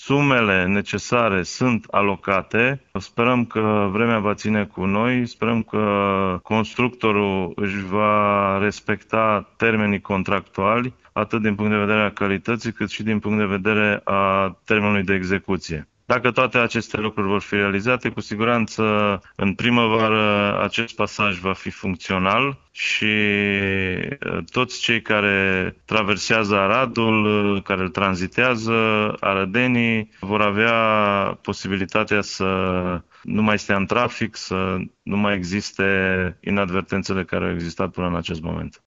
Sumele necesare sunt alocate. Sperăm că vremea va ține cu noi, sperăm că constructorul își va respecta termenii contractuali, atât din punct de vedere a calității, cât și din punct de vedere a termenului de execuție. Dacă toate aceste lucruri vor fi realizate, cu siguranță în primăvară acest pasaj va fi funcțional și toți cei care traversează Aradul, care îl tranzitează, arădenii, vor avea posibilitatea să nu mai stea în trafic, să nu mai existe inadvertențele care au existat până în acest moment.